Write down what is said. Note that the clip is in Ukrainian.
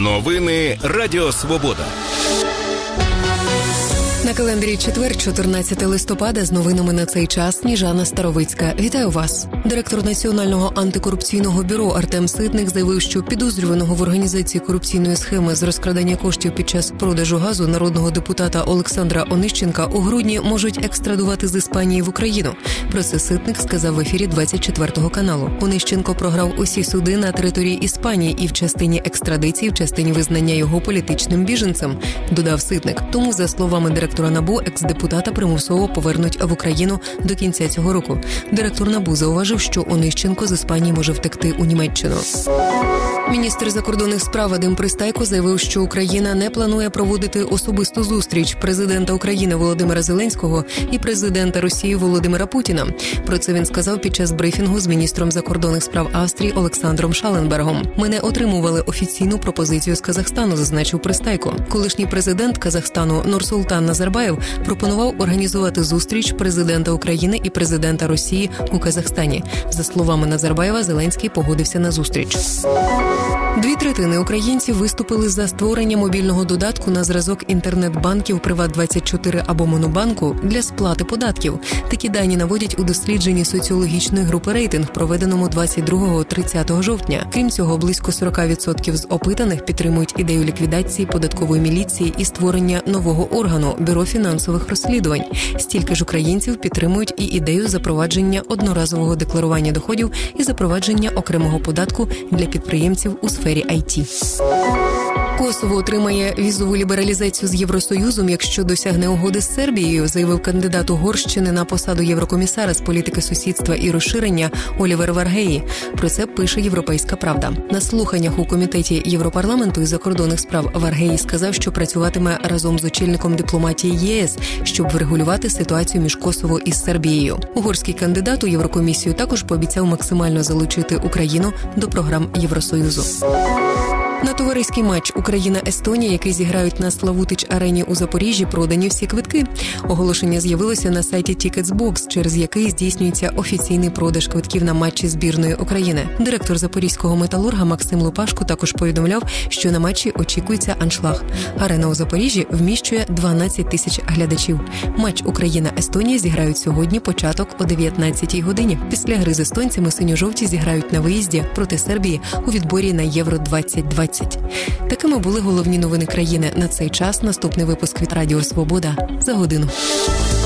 Новини Радіо Свобода. На календарі четвер, 14 листопада, з новинами на цей час Сніжана Старовицька. Вітаю вас. Директор Національного антикорупційного бюро Артем Ситник заявив, що підозрюваного в організації корупційної схеми з розкрадання коштів під час продажу газу народного депутата Олександра Онищенка у грудні можуть екстрадувати з Іспанії в Україну. Про це Ситник сказав в ефірі 24 каналу. Онищенко програв усі суди на території Іспанії і в частині екстрадиції, в частині визнання його політичним біженцем, додав Ситник. Тому, за словами директора НАБУ, екс-депутата примусово повернуть в Україну до кінця цього року. Директор НАБУ зауважив, що Онищенко з Іспанії може втекти у Німеччину. Міністр закордонних справ Вадим Пристайко заявив, що Україна не планує проводити особисту зустріч президента України Володимира Зеленського і президента Росії Володимира Путіна. Про це він сказав під час брифінгу з міністром закордонних справ Австрії Олександром Шаленбергом. «Ми не отримували офіційну пропозицію з Казахстану», зазначив Пристайко. Колишній президент Казахстану Нурсултан Назарбаєв пропонував організувати зустріч президента України і президента Росії у Казахстані. За словами Назарбаєва, Зеленський погодився на зустріч. 2/3 українців виступили за створення мобільного додатку на зразок інтернет-банків «Приват24» або «Монобанку» для сплати податків. Такі дані наводять у дослідженні соціологічної групи «Рейтинг», проведеному 22-30 жовтня. Крім цього, близько 40% з опитаних підтримують ідею ліквідації податкової міліції і створення нового органу – Бюро фінансових розслідувань. Стільки ж українців підтримують і ідею запровадження одноразового декларування доходів і запровадження окремого податку для підприємців у сфері IT. Косово отримає візову лібералізацію з Євросоюзом, якщо досягне угоди з Сербією, заявив кандидат Угорщини на посаду єврокомісара з політики сусідства і розширення Олівер Варгеї. Про це пише «Європейська правда». На слуханнях у Комітеті Європарламенту із закордонних справ Варгеї сказав, що працюватиме разом з очільником дипломатії ЄС, щоб врегулювати ситуацію між Косово і Сербією. Угорський кандидат у Єврокомісію також пообіцяв максимально залучити Україну до програм Євросоюзу. На товариський матч Україна-Естонія, який зіграють на Славутич-арені у Запоріжжі, продані всі квитки. Оголошення з'явилося на сайті Tickets.Box, через який здійснюється офіційний продаж квитків на матчі збірної України. Директор запорізького «Металурга» Максим Лупашко також повідомляв, що на матчі очікується аншлаг. Арена у Запоріжжі вміщує 12 тисяч глядачів. Матч Україна-Естонія зіграють сьогодні, початок о 19-й годині. Після гри з естонцями синьо-жовті зіграють на виїзді проти Сербії у відборі на Євро-2020. Такими були головні новини країни на цей час. Наступний випуск від Радіо Свобода за годину.